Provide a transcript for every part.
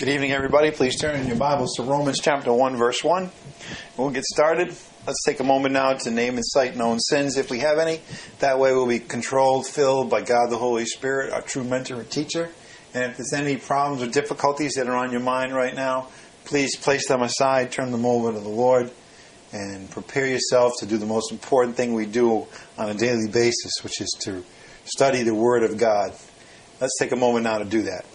Good evening, everybody. Please turn in your Bibles to Romans chapter 1, verse 1. We'll get started. Let's take a moment now to name and cite known sins, if we have any. That way we'll be controlled, filled by God the Holy Spirit, our true mentor and teacher. And if there's any problems or difficulties that are on your mind right now, please place them aside, turn them over to the Lord, and prepare yourself to do the most important thing we do on a daily basis, which is to study the Word of God. Let's take a moment now to do that.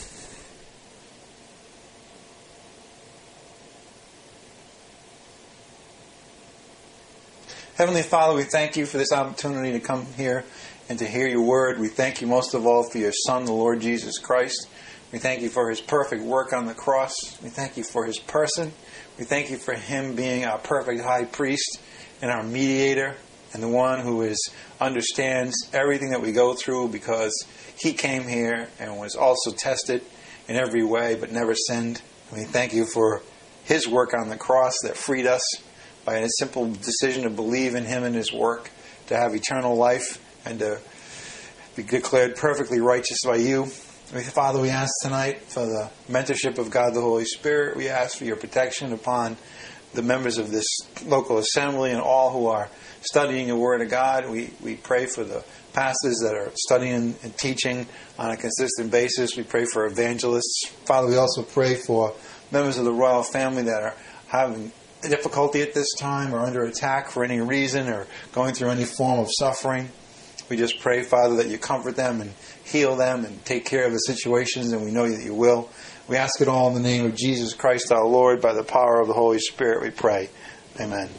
Heavenly Father, we thank you for this opportunity to come here and to hear your word. We thank you most of all for your Son, the Lord Jesus Christ. We thank you for his perfect work on the cross. We thank you for his person. We thank you for him being our perfect high priest and our mediator and the one who understands everything that we go through, because he came here and was also tested in every way but never sinned. And we thank you for his work on the cross that freed us by a simple decision to believe in him and his work, to have eternal life and to be declared perfectly righteous by you. Father, we ask tonight for the mentorship of God the Holy Spirit. We ask for your protection upon the members of this local assembly and all who are studying the Word of God. We pray for the pastors that are studying and teaching on a consistent basis. We pray for evangelists. Father, we also pray for members of the royal family that are having difficulty at this time or under attack for any reason or going through any form of suffering. We just pray, Father, that you comfort them and heal them and take care of the situations, and we know that you will. We ask it all in the name of Jesus Christ our Lord, by the power of the Holy Spirit we pray. Amen.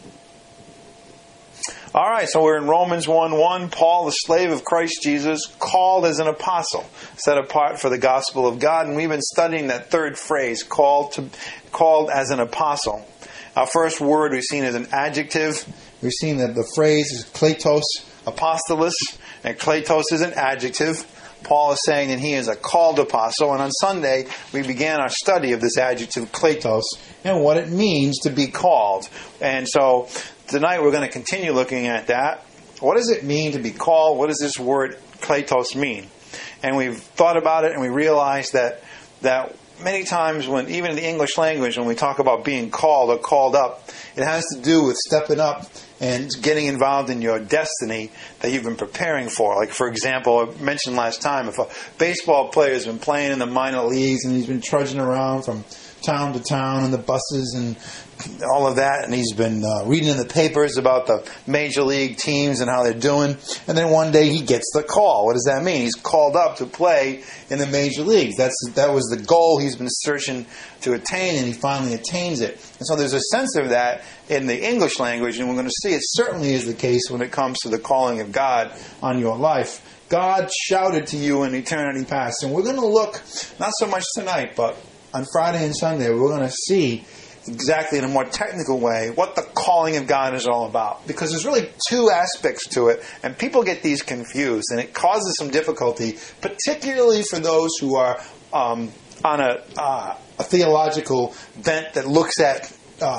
All right, so we're in Romans 1:1. Paul, the slave of Christ Jesus, called as an apostle, set apart for the gospel of God. And we've been studying that third phrase, called as an apostle. Our first word we've seen as an adjective. We've seen that the phrase is kletos, apostolos, and kletos is an adjective. Paul is saying that he is a called apostle, and on Sunday we began our study of this adjective kletos and what it means to be called. And so tonight we're going to continue looking at that. What does it mean to be called? What does this word kletos mean? And we've thought about it, and we realized that many times, when even in the English language, when we talk about being called or called up, it has to do with stepping up and getting involved in your destiny that you've been preparing for. Like, for example, I mentioned last time, if a baseball player has been playing in the minor leagues and he's been trudging around from town to town on the buses and all of that, and he's been reading in the papers about the major league teams and how they're doing, and then one day he gets the call. What does that mean? He's called up to play in the major leagues. That was the goal he's been searching to attain, and he finally attains it. And so there's a sense of that in the English language, and we're going to see it certainly is the case when it comes to the calling of God on your life. God shouted to you in eternity past. And we're going to look, not so much tonight, but on Friday and Sunday, we're going to see exactly in a more technical way what the calling of God is all about. Because there's really two aspects to it, and people get these confused, and it causes some difficulty, particularly for those who are on a theological bent that looks at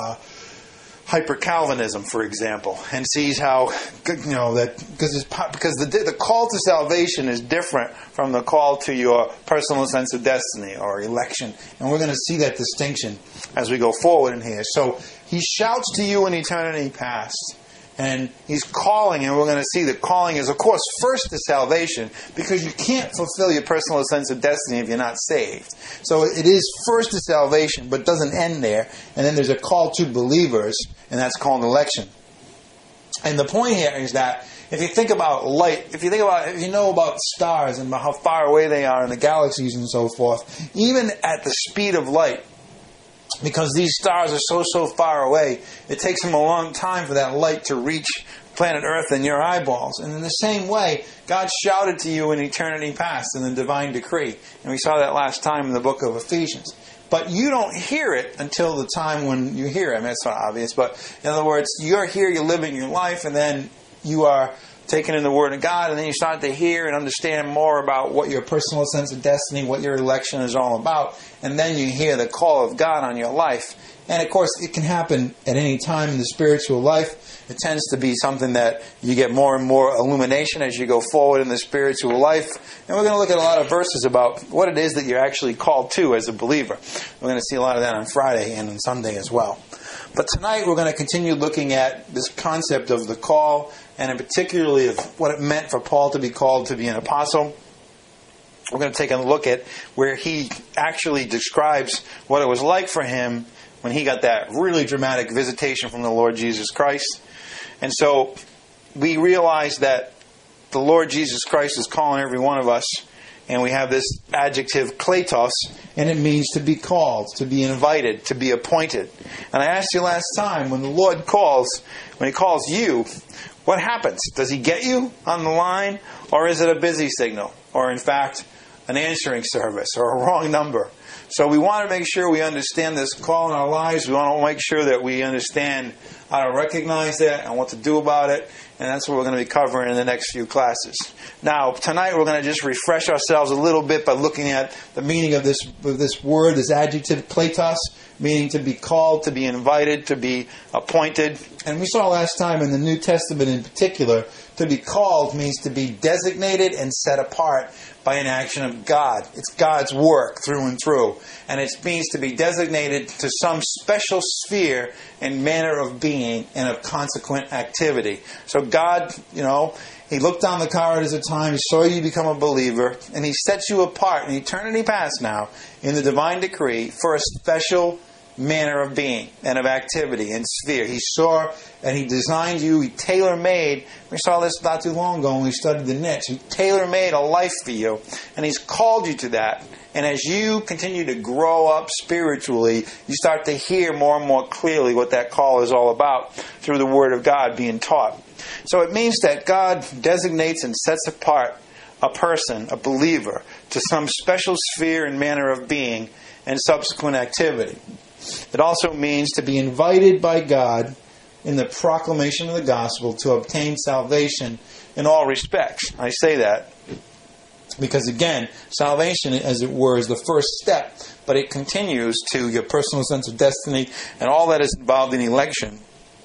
hyper-Calvinism, for example, and sees how, that because the call to salvation is different from the call to your personal sense of destiny or election. And we're going to see that distinction as we go forward in here. So he shouts to you in eternity past, and he's calling, and we're going to see that calling is, of course, first to salvation, because you can't fulfill your personal sense of destiny if you're not saved. So it is first to salvation, but doesn't end there. And then there's a call to believers, and that's called election. And the point here is that if you think about light, if you know about stars and how far away they are in the galaxies and so forth, even at the speed of light, because these stars are so far away, it takes them a long time for that light to reach planet Earth and your eyeballs. And in the same way, God shouted to you in eternity past in the divine decree. And we saw that last time in the book of Ephesians. But you don't hear it until the time when you hear it. I mean, it's not obvious. But in other words, you're here, you're living your life, and then you are taking in the Word of God, and then you start to hear and understand more about what your personal sense of destiny, what your election is all about, and then you hear the call of God on your life. And of course, it can happen at any time in the spiritual life. It tends to be something that you get more and more illumination as you go forward in the spiritual life. And we're going to look at a lot of verses about what it is that you're actually called to as a believer. We're going to see a lot of that on Friday and on Sunday as well. But tonight we're going to continue looking at this concept of the call, and in particularly of what it meant for Paul to be called to be an apostle. We're going to take a look at where he actually describes what it was like for him when he got that really dramatic visitation from the Lord Jesus Christ. And so we realize that the Lord Jesus Christ is calling every one of us, and we have this adjective kletos, and it means to be called, to be invited, to be appointed. And I asked you last time, when the Lord calls, when He calls you, what happens? Does He get you on the line, or is it a busy signal, or in fact, an answering service, or a wrong number? So we want to make sure we understand this call in our lives. We want to make sure that we understand how to recognize that and what to do about it. And that's what we're going to be covering in the next few classes. Now, tonight we're going to just refresh ourselves a little bit by looking at the meaning of this word, this adjective, kletos, meaning to be called, to be invited, to be appointed. And we saw last time in the New Testament in particular, to be called means to be designated and set apart by an action of God. It's God's work through and through. And it means to be designated to some special sphere and manner of being and of consequent activity. So God, He looked down the corridors of time, He saw you become a believer, and He sets you apart in eternity past now in the divine decree for a special manner of being and of activity and sphere. He saw and He designed you. He tailor-made. We saw this not too long ago when we studied the niche. He tailor-made a life for you, and He's called you to that. And as you continue to grow up spiritually, you start to hear more and more clearly what that call is all about through the Word of God being taught. So it means that God designates and sets apart a person, a believer, to some special sphere and manner of being and subsequent activity. It also means to be invited by God in the proclamation of the gospel to obtain salvation in all respects. I say that because, again, salvation, as it were, is the first step, but it continues to your personal sense of destiny and all that is involved in election.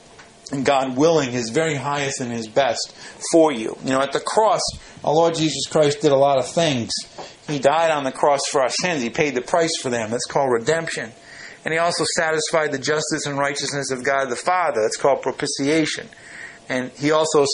And God willing His very highest and His best for you. At the cross, our Lord Jesus Christ did a lot of things. He died on the cross for our sins. He paid the price for them. That's called redemption. And He also satisfied the justice and righteousness of God the Father. That's called propitiation. And He also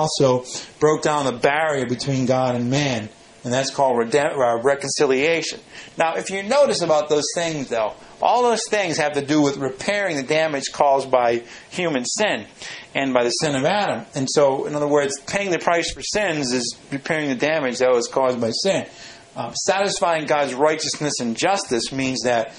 broke down the barrier between God and man. And that's called reconciliation. Now, if you notice about those things, though, all those things have to do with repairing the damage caused by human sin and by the sin of Adam. And so, in other words, paying the price for sins is repairing the damage that was caused by sin. Satisfying God's righteousness and justice means that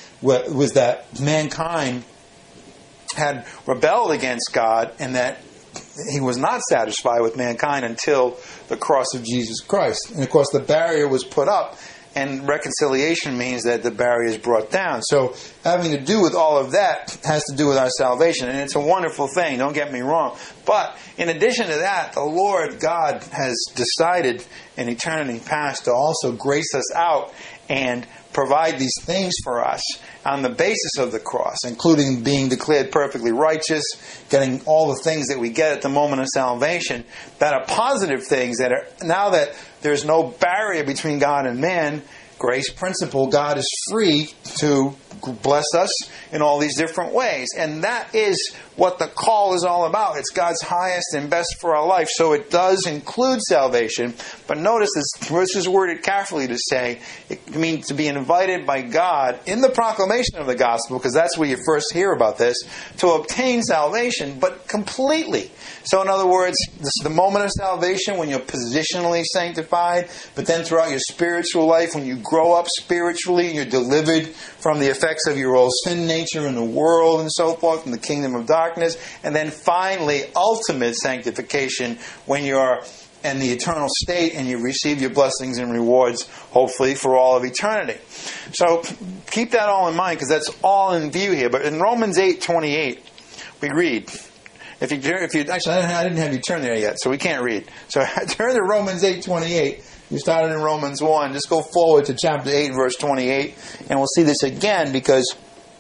mankind had rebelled against God and that He was not satisfied with mankind until the cross of Jesus Christ. And of course the barrier was put up, and reconciliation means that the barrier is brought down. So having to do with all of that has to do with our salvation. And it's a wonderful thing, don't get me wrong. But in addition to that, the Lord God has decided in eternity past to also grace us out and provide these things for us on the basis of the cross, including being declared perfectly righteous, getting all the things that we get at the moment of salvation, that are positive things that are, now that there's no barrier between God and man, grace principle, God is free to bless us in all these different ways. And that is what the call is all about. It's God's highest and best for our life. So it does include salvation. But notice this is worded carefully to say it means to be invited by God in the proclamation of the gospel, because that's where you first hear about this, to obtain salvation, but completely. So in other words, this is the moment of salvation when you're positionally sanctified, but then throughout your spiritual life, when you grow up spiritually, you're delivered from the effects of your old sin nature in the world and so forth, in the kingdom of darkness, and then finally, ultimate sanctification when you're in the eternal state and you receive your blessings and rewards, hopefully, for all of eternity. So keep that all in mind, because that's all in view here. But in Romans 8:28, we read, If you actually, I didn't have you turn there yet, so we can't read. So turn to Romans 8:28. You started in Romans 1. Just go forward to chapter 8, verse 28, and we'll see this again because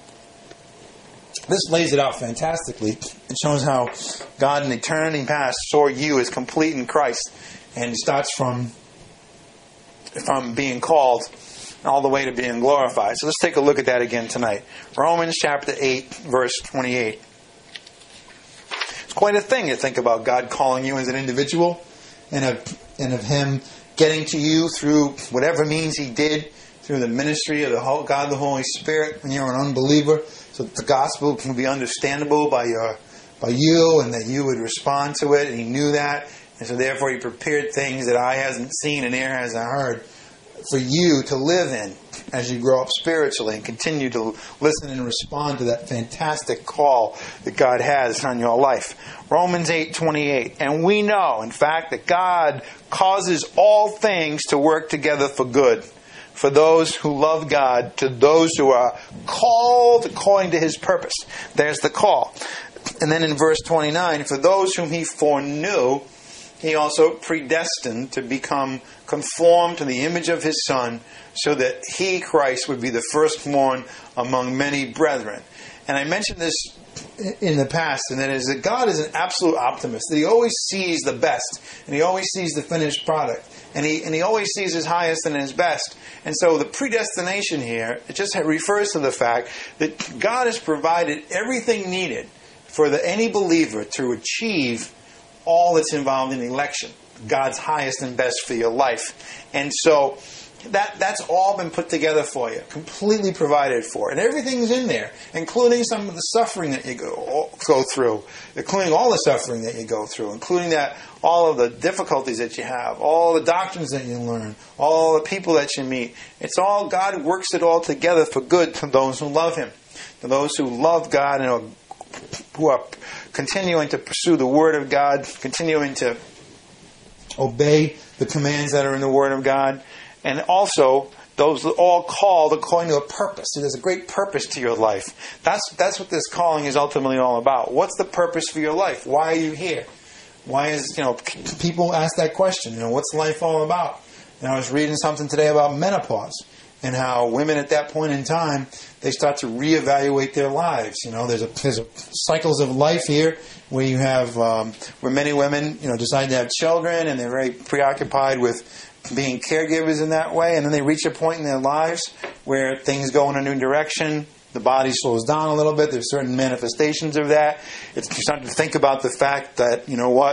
this lays it out fantastically. It shows how God in eternity past saw you as complete in Christ, and it starts from being called all the way to being glorified. So let's take a look at that again tonight. Romans chapter 8, verse 28. It's quite a thing to think about God calling you as an individual and of Him getting to you through whatever means He did, through the ministry of God the Holy Spirit when you're an unbeliever, so that the gospel can be understandable by you and that you would respond to it. And He knew that. And so therefore He prepared things that eye hasn't seen and ear hasn't heard for you to live in as you grow up spiritually and continue to listen and respond to that fantastic call that God has on your life. Romans 8:28. And we know, in fact, that God causes all things to work together for good, for those who love God, to those who are called according to His purpose. There's the call. And then in verse 29, for those whom He foreknew, He also predestined to become conformed to the image of His Son, so that He, Christ, would be the firstborn among many brethren. And I mentioned this in the past, and that is that God is an absolute optimist, that He always sees the best, and He always sees the finished product, and He always sees His highest and His best. And so the predestination here, it just refers to the fact that God has provided everything needed for any believer to achieve all that's involved in election, God's highest and best for your life. And so that's all been put together for you, completely provided for. And everything's in there, including some of the suffering that you go through, including all the suffering that you go through, including all of the difficulties that you have, all the doctrines that you learn, all the people that you meet. It's all, God works it all together for good to those who love Him, to those who love God and who are continuing to pursue the Word of God, continuing to obey the commands that are in the Word of God, and also those are all called according to a purpose. So there's a great purpose to your life. That's what this calling is ultimately all about. What's the purpose for your life? Why are you here? Why is, people ask that question, what's life all about? And I was reading something today about menopause and how women at that point in time, they start to reevaluate their lives. There's cycles of life here where you have, where many women, decide to have children and they're very preoccupied with being caregivers in that way. And then they reach a point in their lives where things go in a new direction. The body slows down a little bit. There's certain manifestations of that. You start to think about the fact that,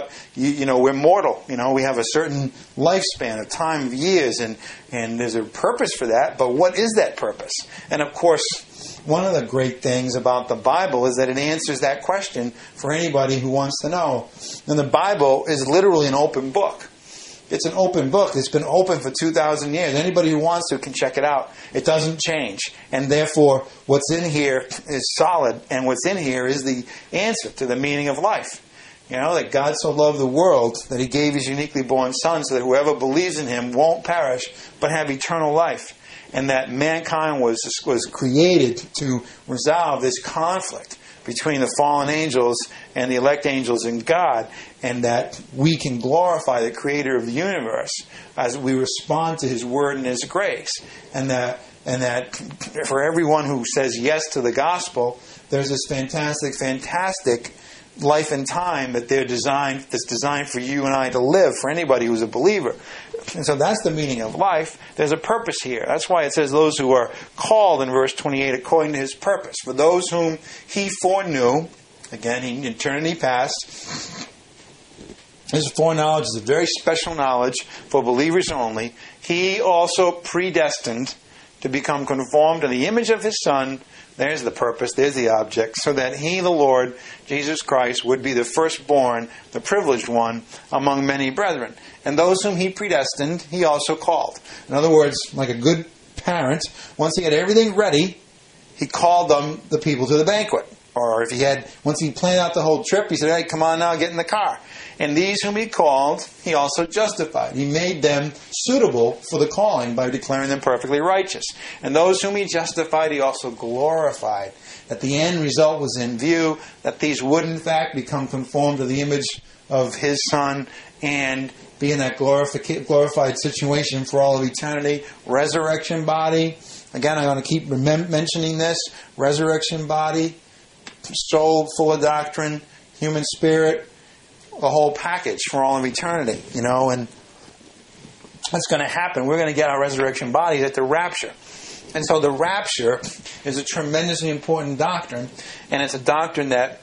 we're mortal. We have a certain lifespan, a time of years, and there's a purpose for that. But what is that purpose? And of course, one of the great things about the Bible is that it answers that question for anybody who wants to know. And the Bible is literally an open book. It's an open book. It's been open for 2,000 years. Anybody who wants to can check it out. It doesn't change. And therefore, what's in here is solid. And what's in here is the answer to the meaning of life. That God so loved the world that He gave His uniquely born Son so that whoever believes in Him won't perish but have eternal life. And that mankind was created to resolve this conflict between the fallen angels and the elect angels and God, and that we can glorify the Creator of the universe as we respond to His Word and His grace. And that for everyone who says yes to the gospel, there's this fantastic life and time that's designed for you and I to live, for anybody who's a believer. And so that's the meaning of life. There's a purpose here. That's why it says those who are called in verse 28 according to His purpose. For those whom He foreknew, again, in eternity past, His foreknowledge is a very special knowledge for believers only. He also predestined to become conformed to the image of His Son. There's the purpose, there's the object, so that He, the Lord, Jesus Christ, would be the firstborn, the privileged one, among many brethren. And those whom He predestined, He also called. In other words, like a good parent, once He had everything ready, He called the people to the banquet. Or if once he planned out the whole trip, he said, hey, come on now, get in the car. And these whom he called, he also justified. He made them suitable for the calling by declaring them perfectly righteous. And those whom he justified, he also glorified. That the end result was in view, that these would in fact become conformed to the image of his Son and be in that glorified situation for all of eternity. Resurrection body. Again, I'm going to keep mentioning this. Resurrection body. Soul full of doctrine. Human spirit. The whole package for all of eternity. And that's going to happen. We're going to get our resurrection bodies at the rapture. And so the rapture is a tremendously important doctrine. And it's a doctrine that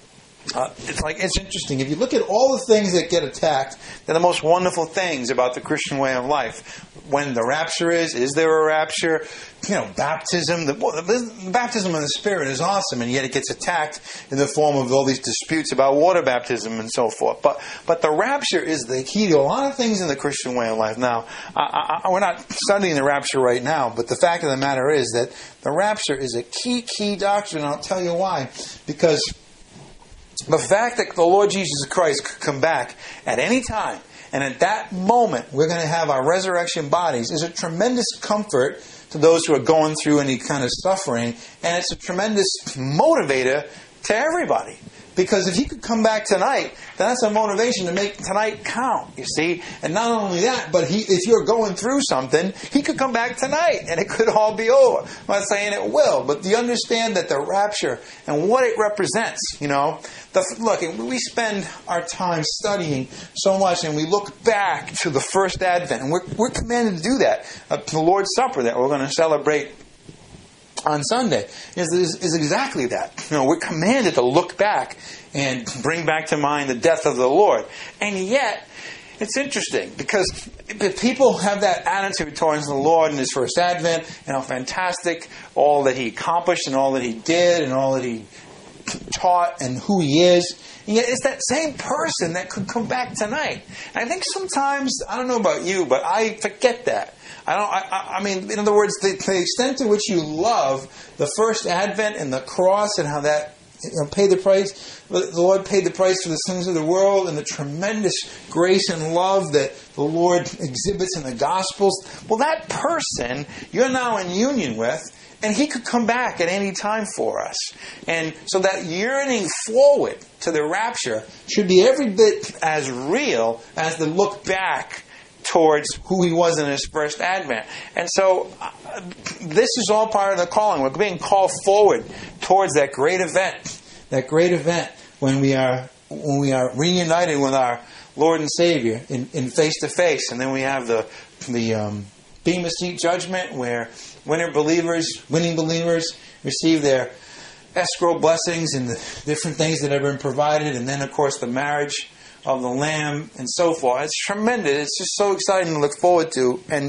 it's interesting. If you look at all the things that get attacked, they're the most wonderful things about the Christian way of life. When the rapture is there a rapture? Baptism. The baptism of the Spirit is awesome, and yet it gets attacked in the form of all these disputes about water baptism and so forth. But the rapture is the key to a lot of things in the Christian way of life. Now, we're not studying the rapture right now, but the fact of the matter is that the rapture is a key doctrine, and I'll tell you why. Because the fact that the Lord Jesus Christ could come back at any time, and at that moment we're going to have our resurrection bodies, is a tremendous comfort to those who are going through any kind of suffering, and it's a tremendous motivator to everybody. Because if he could come back tonight, then that's a motivation to make tonight count, you see. And not only that, but if you're going through something, he could come back tonight and it could all be over. I'm not saying it will, but do you understand that the rapture and what it represents, Look, we spend our time studying so much, and we look back to the first Advent, and we're commanded to do that. The Lord's Supper that we're going to celebrate on Sunday is exactly that. We're commanded to look back and bring back to mind the death of the Lord. And yet, it's interesting because people have that attitude towards the Lord in His first Advent, and how fantastic all that He accomplished and all that He did and all that He taught and who He is. And yet it's that same person that could come back tonight. And I think sometimes, I don't know about you, but I forget that. I mean, in other words, the extent to which you love the first Advent and the cross and how that paid the price, the Lord paid the price for the sins of the world, and the tremendous grace and love that the Lord exhibits in the Gospels. Well, that person you're now in union with, and He could come back at any time for us. And so that yearning forward to the rapture should be every bit as real as the look back towards who He was in His first Advent. And so this is all part of the calling. We're being called forward towards that great event when we are reunited with our Lord and Savior in face to face. And then we have the Bema Seat judgment, where winning believers receive their escrow blessings and the different things that have been provided, and then of course the marriage of the Lamb and so forth. It's tremendous. It's just so exciting to look forward to. And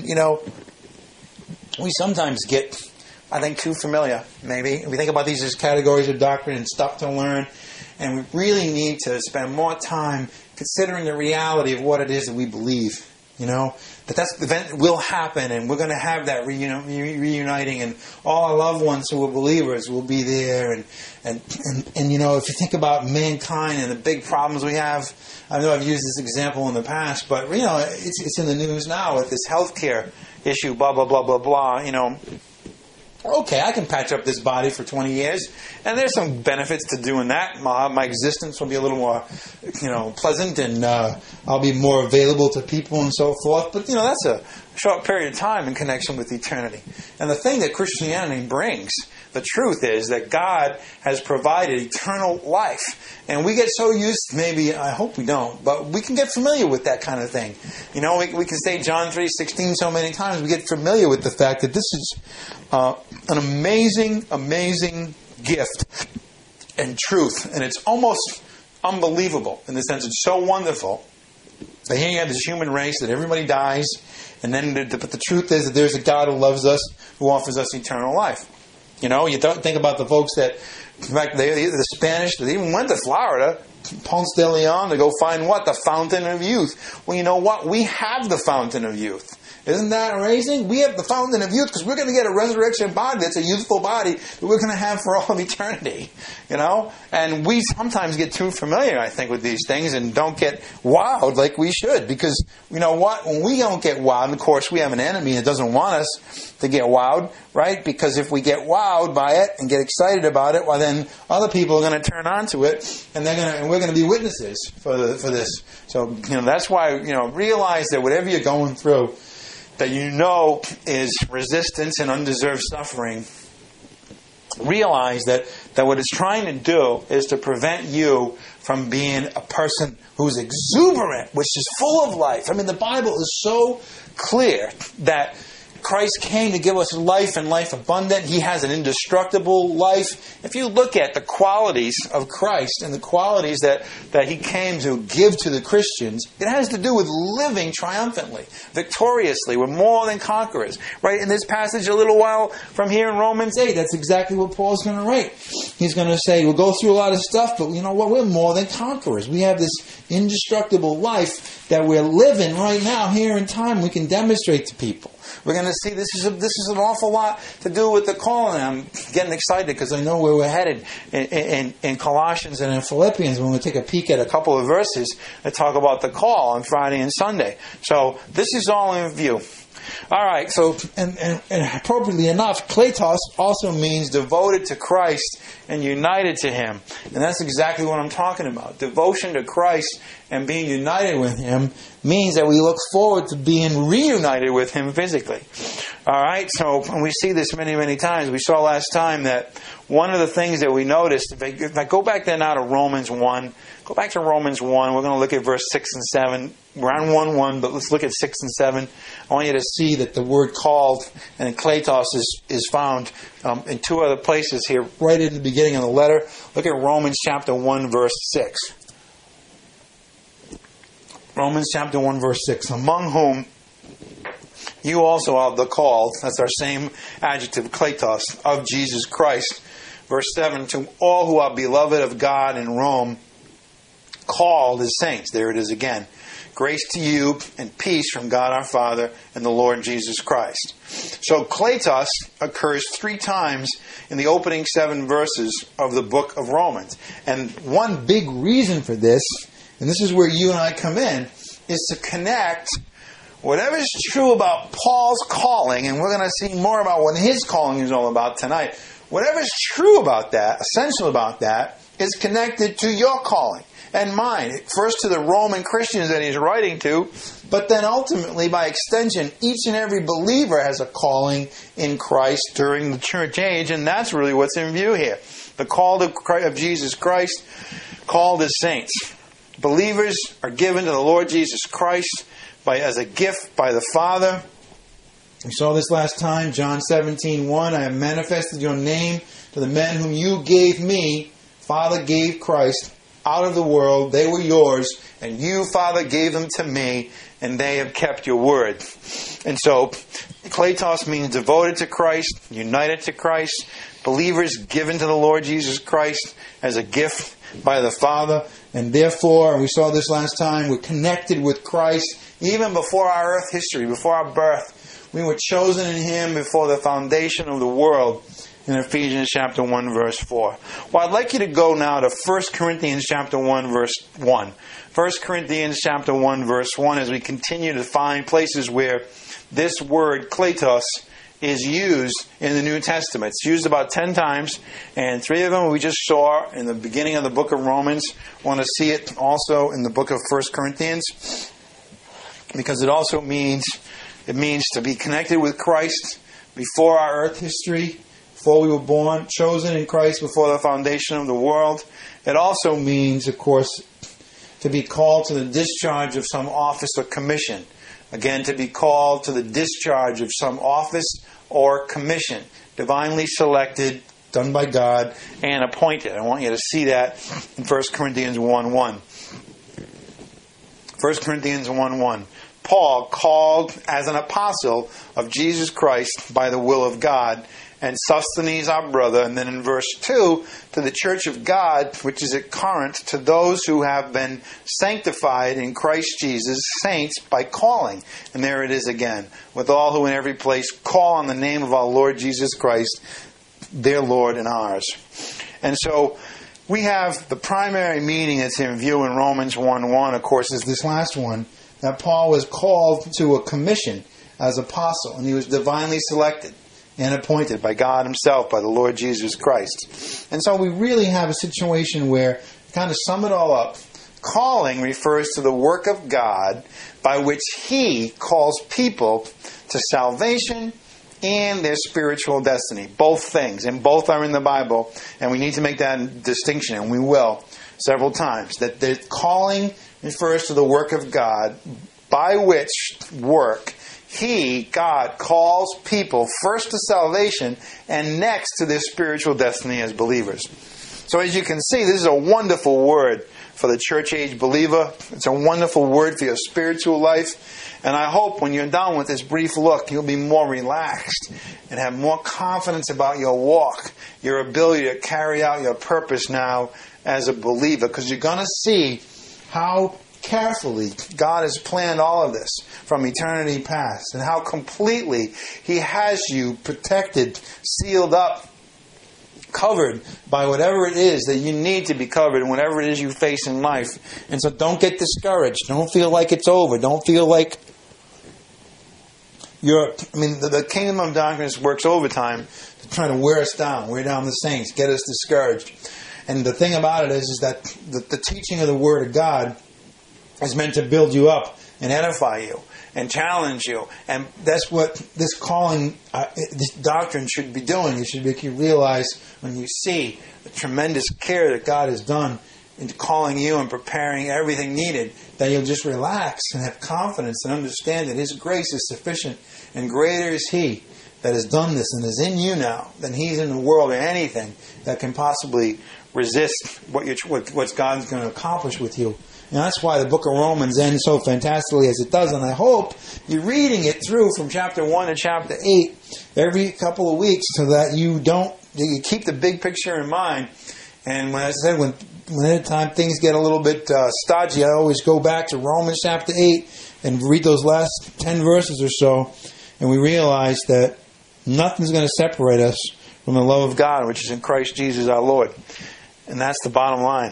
we sometimes get, I think, too familiar, maybe. We think about these as categories of doctrine and stuff to learn, and we really need to spend more time considering the reality of what it is that we believe. That event will happen, and we're going to have that reuniting, and all our loved ones who are believers will be there. And if you think about mankind and the big problems we have, I know I've used this example in the past, but it's in the news now with this healthcare issue, blah blah blah blah blah. Okay, I can patch up this body for 20 years, and there's some benefits to doing that. My existence will be a little more, pleasant, and I'll be more available to people and so forth. But, that's a short period of time in connection with eternity. And the thing that Christianity brings, the truth is that God has provided eternal life. And we get so used, maybe, I hope we don't, but we can get familiar with that kind of thing. We can say John 3:16 so many times, we get familiar with the fact that this is an amazing, amazing gift and truth. And it's almost unbelievable in the sense it's so wonderful that here you have this human race that everybody dies, and then but the truth is that there's a God who loves us, who offers us eternal life. You don't think about the folks that, in fact, the Spanish, they even went to Florida, Ponce de Leon, to go find what? The fountain of youth. Well, you know what? We have the fountain of youth. Isn't that amazing? We have the fountain of youth because we're going to get a resurrection body that's a youthful body that we're going to have for all of eternity. And we sometimes get too familiar, I think, with these things and don't get wowed like we should. Because, you know what? When we don't get wowed, and of course we have an enemy that doesn't want us to get wowed, right? Because if we get wowed by it and get excited about it, well, then other people are going to turn on to it, and we're going to be witnesses for this. So, that's why, realize that whatever you're going through, that is resistance and undeserved suffering, realize that what it's trying to do is to prevent you from being a person who's exuberant, which is full of life. I mean, the Bible is so clear that Christ came to give us life and life abundant. He has an indestructible life. If you look at the qualities of Christ and the qualities that He came to give to the Christians, it has to do with living triumphantly, victoriously. We're more than conquerors. Right? In this passage a little while from here in Romans 8, that's exactly what Paul's going to write. He's going to say, we'll go through a lot of stuff, but you know what? We're more than conquerors. We have this indestructible life that we're living right now here in time. We can demonstrate to people. We're going to see this is an awful lot to do with the calling. I'm getting excited because I know where we're headed in Colossians and in Philippians when we take a peek at a couple of verses that talk about the call on Friday and Sunday. So this is all in view. All right, so and appropriately enough, kletos also means devoted to Christ and united to Him. And that's exactly what I'm talking about. Devotion to Christ and being united with Him means that we look forward to being reunited with Him physically. All right, so and we see this many, many times. We saw last time that one of the things that we noticed, if I go back there now to Romans 1, go back to Romans 1, we're going to look at verse 6 and 7. We're on 1:1, but let's look at 6 and 7. I want you to see that the word called and kletos is found in two other places here, right in the beginning of the letter. Look at Romans chapter 1, verse 6. Romans chapter 1, verse 6. Among whom you also are the called, that's our same adjective, kletos, of Jesus Christ. Verse 7, to all who are beloved of God in Rome, called as saints. There it is again. Grace to you and peace from God our Father and the Lord Jesus Christ. So kletos occurs 3 times in the opening 7 verses of the book of Romans. And one big reason for this, and this is where you and I come in, is to connect whatever is true about Paul's calling, and we're going to see more about what his calling is all about tonight. Whatever is true about that, essential about that, is connected to your calling and mine. First to the Roman Christians that he's writing to, but then ultimately, by extension, each and every believer has a calling in Christ during the church age, and that's really what's in view here. The call of Jesus Christ, called as saints. Believers are given to the Lord Jesus Christ as a gift by the Father. We saw this last time, John 17:1. I have manifested your name to the men whom you gave me. Father gave Christ out of the world. They were yours, and you, Father, gave them to me, and they have kept your word. And so, kletos means devoted to Christ, united to Christ, believers given to the Lord Jesus Christ as a gift by the Father, and therefore, and we saw this last time, we're connected with Christ even before our earth history, before our birth. We were chosen in Him before the foundation of the world. In Ephesians chapter 1, verse 4. Well, I'd like you to go now to 1 Corinthians chapter 1, verse 1. 1 Corinthians chapter 1, verse 1, as we continue to find places where this word kletos is used in the New Testament. It's used about 10 times, and 3 of them we just saw in the beginning of the book of Romans. I want to see it also in the book of 1 Corinthians, because it also means to be connected with Christ before our earth history, before we were born, chosen in Christ before the foundation of the world. It also means, of course, to be called to the discharge of some office or commission. Again, to be called to the discharge of some office or commission. Divinely selected, done by God, and appointed. I want you to see that in 1 Corinthians 1:1. 1 Corinthians 1:1. Paul, called as an apostle of Jesus Christ by the will of God, and Sosthenes our brother. And then in verse 2, to the church of God, which is at Corinth, to those who have been sanctified in Christ Jesus, saints, by calling. And there it is again. With all who in every place call on the name of our Lord Jesus Christ, their Lord and ours. And so we have the primary meaning that's in view in Romans 1:1, of course, is this last one, that Paul was called to a commission as apostle, and he was divinely selected and appointed by God himself, by the Lord Jesus Christ. And so we really have a situation where, to kind of sum it all up, calling refers to the work of God by which he calls people to salvation and their spiritual destiny. Both things. And both are in the Bible. And we need to make that distinction, and we will several times. That the calling refers to the work of God by which work He, God, calls people first to salvation and next to their spiritual destiny as believers. So as you can see, this is a wonderful word for the church age believer. It's a wonderful word for your spiritual life. And I hope when you're done with this brief look, you'll be more relaxed and have more confidence about your walk, your ability to carry out your purpose now as a believer. Because you're going to see how carefully God has planned all of this from eternity past, and how completely He has you protected, sealed up, covered by whatever it is that you need to be covered and whatever it is you face in life. And so don't get discouraged. Don't feel like it's over. Don't feel like the kingdom of darkness works overtime to try to wear us down, wear down the saints, get us discouraged. And the thing about it is that the teaching of the Word of God is meant to build you up and edify you and challenge you. And that's what this calling, this doctrine should be doing. It should make you realize, when you see the tremendous care that God has done in calling you and preparing everything needed, that you'll just relax and have confidence and understand that His grace is sufficient, and greater is He that has done this and is in you now than He's in the world, or anything that can possibly resist what God's going to accomplish with you. And that's why the book of Romans ends so fantastically as it does. And I hope you're reading it through from chapter 1 to chapter 8 every couple of weeks, so that you keep the big picture in mind. And when at a time things get a little bit stodgy, I always go back to Romans chapter 8 and read those last 10 verses or so. And we realize that nothing's going to separate us from the love of God, which is in Christ Jesus our Lord. And that's the bottom line.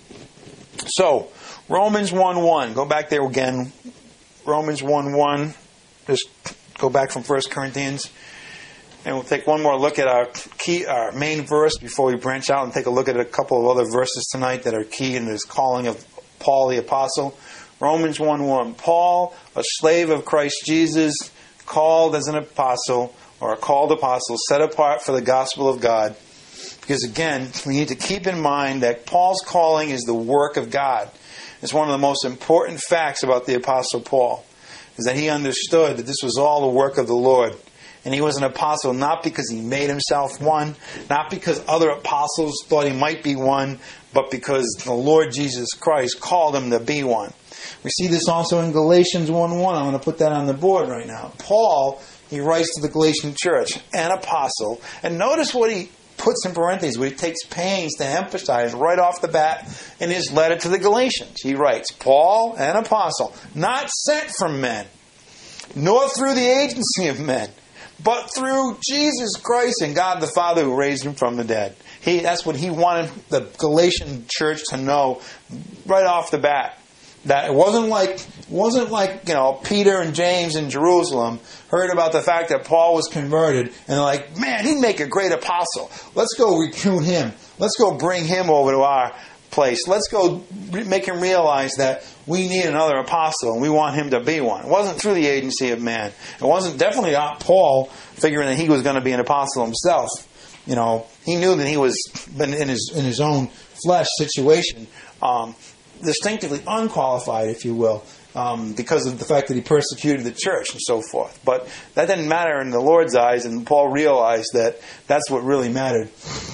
So, Romans 1:1. Go back there again. Romans 1:1. Just go back from 1 Corinthians. And we'll take one more look at our main verse before we branch out and take a look at a couple of other verses tonight that are key in this calling of Paul the Apostle. Romans 1:1. Paul, a slave of Christ Jesus, called as an apostle, or a called apostle, set apart for the gospel of God. Because again, we need to keep in mind that Paul's calling is the work of God. It's one of the most important facts about the Apostle Paul, is that he understood that this was all the work of the Lord. And he was an apostle not because he made himself one, not because other apostles thought he might be one, but because the Lord Jesus Christ called him to be one. We see this also in Galatians 1:1. I'm going to put that on the board right now. Paul, he writes to the Galatian church, an apostle. And notice what he puts in parentheses, where he takes pains to emphasize right off the bat in his letter to the Galatians. He writes, Paul, an apostle, not sent from men, nor through the agency of men, but through Jesus Christ and God the Father who raised him from the dead. That's what he wanted the Galatian church to know right off the bat. That it wasn't like Peter and James in Jerusalem heard about the fact that Paul was converted and they're like, man, he'd make a great apostle. Let's go recruit him. Let's go bring him over to our place. Let's go make him realize that we need another apostle and we want him to be one. It wasn't through the agency of man. It wasn't definitely not Paul figuring that he was going to be an apostle himself. He knew that he was in his own flesh situation, distinctively unqualified, if you will, because of the fact that he persecuted the church and so forth. But that didn't matter in the Lord's eyes, and Paul realized that that's what really mattered.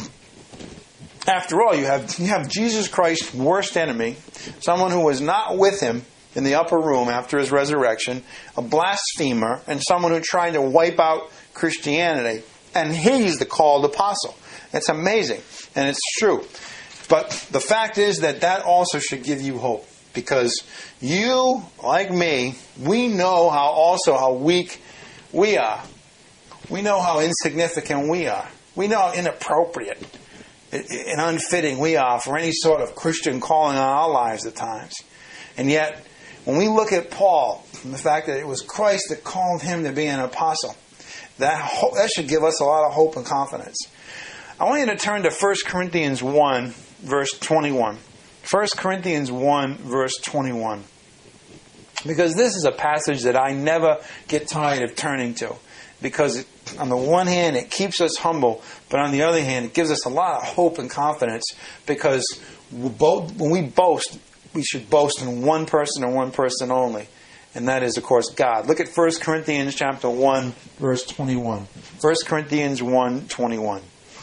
After all, you have Jesus Christ's worst enemy, someone who was not with him in the upper room after his resurrection, a blasphemer, and someone who tried to wipe out Christianity. And he's the called apostle. It's amazing. And it's true. But the fact is that also should give you hope. Because you, like me, we know how weak we are. We know how insignificant we are. We know how inappropriate and unfitting we are for any sort of Christian calling on our lives at times. And yet, when we look at Paul, and the fact that it was Christ that called him to be an apostle, that should give us a lot of hope and confidence. I want you to turn to 1 Corinthians 1, verse 21. 1 Corinthians 1, verse 21. Because this is a passage that I never get tired of turning to. Because on the one hand, it keeps us humble, but on the other hand, it gives us a lot of hope and confidence. Because when we boast, we should boast in one person and one person only. And that is, of course, God. Look at 1 Corinthians chapter 1, verse 21. 1 Corinthians 1, 21.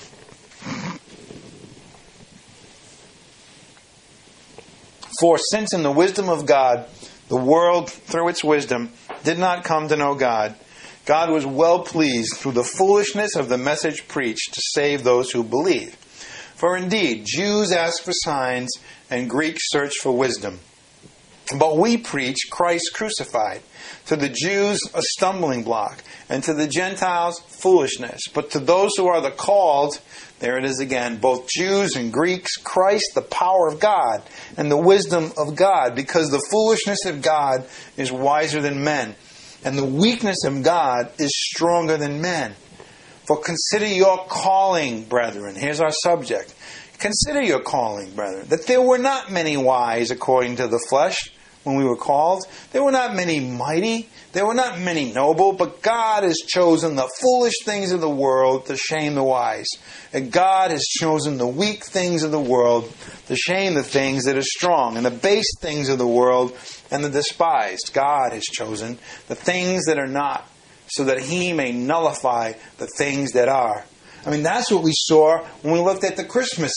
For since in the wisdom of God, the world, through its wisdom, did not come to know God, God was well pleased through the foolishness of the message preached to save those who believe. For indeed, Jews ask for signs and Greeks search for wisdom. But we preach Christ crucified. To the Jews a stumbling block, and to the Gentiles foolishness. But to those who are the called, there it is again, both Jews and Greeks, Christ the power of God and the wisdom of God. Because the foolishness of God is wiser than men, and the weakness of God is stronger than men. For consider your calling, brethren. Here's our subject. Consider your calling, brethren, that there were not many wise according to the flesh when we were called. There were not many mighty. There were not many noble. But God has chosen the foolish things of the world to shame the wise. And God has chosen the weak things of the world to shame the things that are strong. And the base things of the world and the despised. God has chosen the things that are not, so that He may nullify the things that are. I mean, that's what we saw when we looked at the Christmas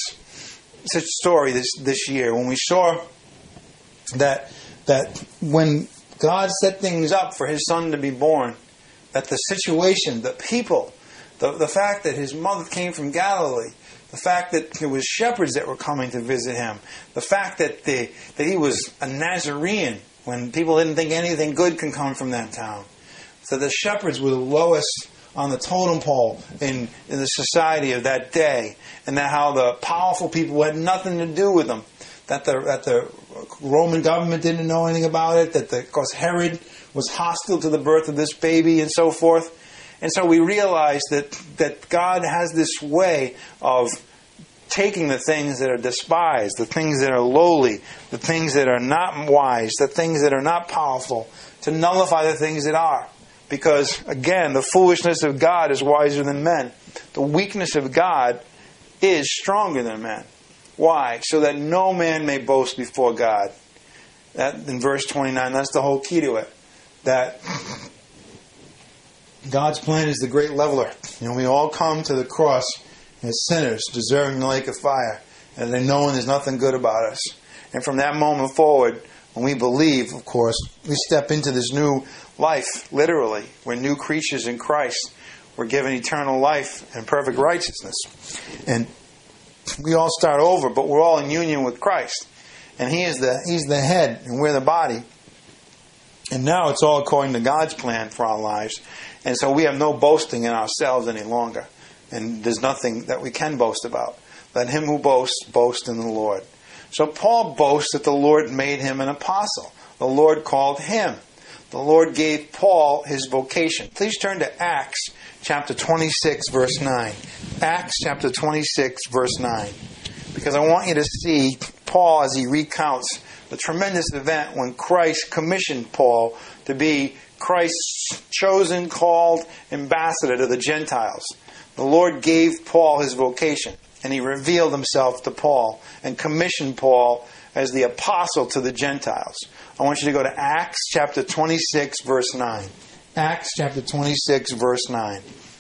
story this year. When we saw that when God set things up for His Son to be born, that the situation, the people, the fact that His mother came from Galilee, the fact that there was shepherds that were coming to visit Him, the fact that He was a Nazarene when people didn't think anything good can come from that town. So the shepherds were the lowest on the totem pole in the society of that day, and that how the powerful people had nothing to do with them. That the Roman government didn't know anything about it, of course Herod was hostile to the birth of this baby and so forth. And so we realize that God has this way of taking the things that are despised, the things that are lowly, the things that are not wise, the things that are not powerful, to nullify the things that are. Because, again, the foolishness of God is wiser than men. The weakness of God is stronger than men. Why? So that no man may boast before God. That in verse 29, that's the whole key to it. That God's plan is the great leveler. We all come to the cross as sinners, deserving the lake of fire, and then knowing there's nothing good about us. And from that moment forward, when we believe, of course, we step into this new life, literally. We're new creatures in Christ. We're given eternal life and perfect righteousness. And we all start over, but we're all in union with Christ. And He's the head, and we're the body. And now it's all according to God's plan for our lives. And so we have no boasting in ourselves any longer. And there's nothing that we can boast about. Let him who boasts, boast in the Lord. So Paul boasts that the Lord made him an apostle. The Lord called him. The Lord gave Paul his vocation. Please turn to Acts chapter 26, verse 9. Acts chapter 26, verse 9. Because I want you to see Paul as he recounts the tremendous event when Christ commissioned Paul to be Christ's chosen, called ambassador to the Gentiles. The Lord gave Paul his vocation, and He revealed Himself to Paul and commissioned Paul as the apostle to the Gentiles. I want you to go to Acts chapter 26, verse 9. Acts chapter 26, verse 9.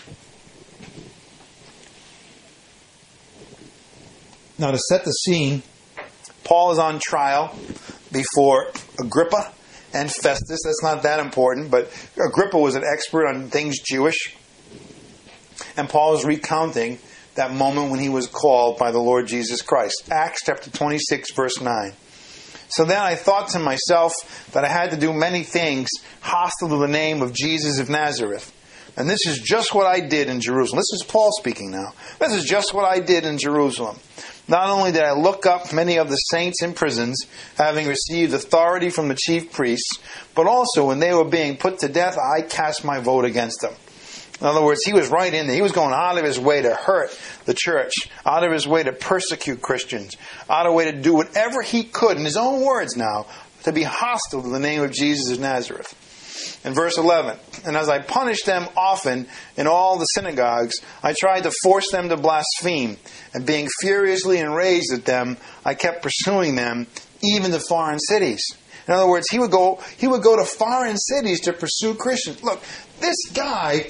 Now, to set the scene, Paul is on trial before Agrippa and Festus. That's not that important, but Agrippa was an expert on things Jewish. And Paul is recounting that moment when he was called by the Lord Jesus Christ. Acts chapter 26, verse 9. So then I thought to myself that I had to do many things hostile to the name of Jesus of Nazareth. And this is just what I did in Jerusalem. This is Paul speaking now. This is just what I did in Jerusalem. Not only did I look up many of the saints in prisons, having received authority from the chief priests, but also when they were being put to death, I cast my vote against them. In other words, he was right in there. He was going out of his way to hurt the church, out of his way to persecute Christians, out of his way to do whatever he could, in his own words now, to be hostile to the name of Jesus of Nazareth. In verse 11, and as I punished them often in all the synagogues, I tried to force them to blaspheme. And being furiously enraged at them, I kept pursuing them, even to foreign cities. In other words, he would go to foreign cities to pursue Christians. Look, this guy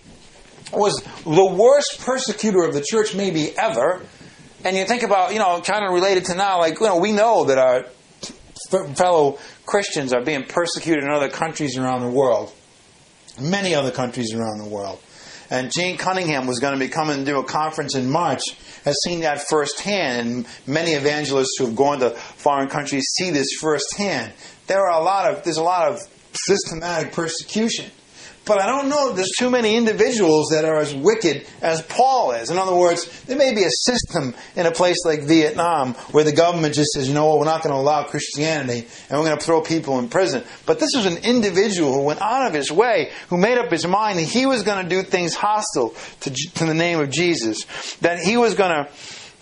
was the worst persecutor of the church maybe ever. And you think about, kind of related to now, we know that our fellow Christians are being persecuted in other countries around the world. Many other countries around the world. And Gene Cunningham was going to be coming to do a conference in March, has seen that firsthand. And many evangelists who have gone to foreign countries see this firsthand. There's a lot of systematic persecution. But I don't know if there's too many individuals that are as wicked as Paul is. In other words, there may be a system in a place like Vietnam where the government just says, we're not going to allow Christianity and we're going to throw people in prison. But this was an individual who went out of his way, who made up his mind that he was going to do things hostile to the name of Jesus. That he was going to...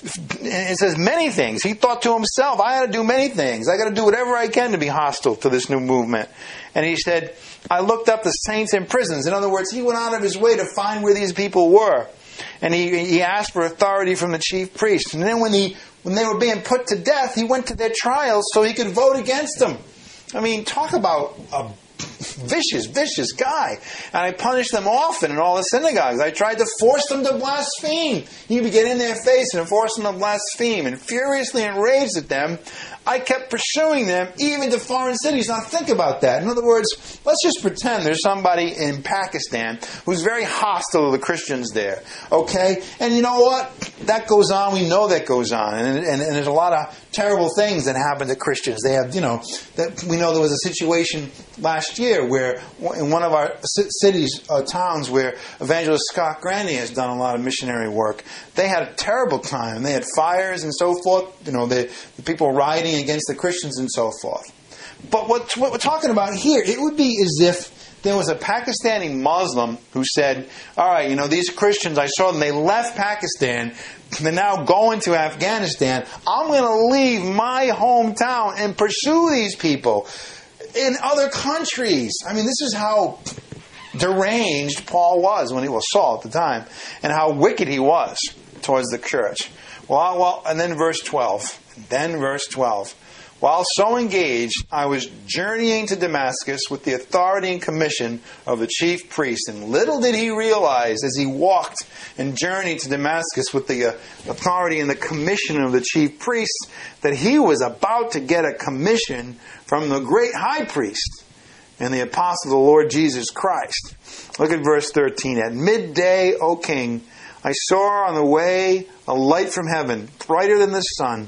It says many things. He thought to himself, I got to do many things. I got to do whatever I can to be hostile to this new movement. And he said, I looked up the saints in prisons. In other words, he went out of his way to find where these people were. And he asked for authority from the chief priests. And then when they were being put to death, he went to their trials so he could vote against them. I mean, talk about a vicious guy. And I punished them often in all the synagogues. I tried to force them to blaspheme. He would get in their face and force them to blaspheme. And furiously enraged at them, I kept pursuing them even to foreign cities. Now think about that. In other words, let's just pretend there's somebody in Pakistan who's very hostile to the Christians there. Okay? And you know what? That goes on. We know that goes on. And there's a lot of terrible things that happen to Christians. They have, that we know there was a situation last year where in one of our cities, towns where evangelist Scott Grandy has done a lot of missionary work, they had a terrible time. They had fires and so forth. The people rioting against the Christians and so forth. But what we're talking about here, it would be as if there was a Pakistani Muslim who said, all right, these Christians, I saw them, they left Pakistan, they're now going to Afghanistan. I'm going to leave my hometown and pursue these people in other countries. I mean, this is how deranged Paul was when he was Saul at the time, and how wicked he was towards the church. Well, and then verse 12. While so engaged, I was journeying to Damascus with the authority and commission of the chief priest. And little did he realize as he walked and journeyed to Damascus with the authority and the commission of the chief priest that he was about to get a commission from the great high priest and the apostle of the Lord Jesus Christ. Look at verse 13. At midday, O king, I saw on the way a light from heaven, brighter than the sun,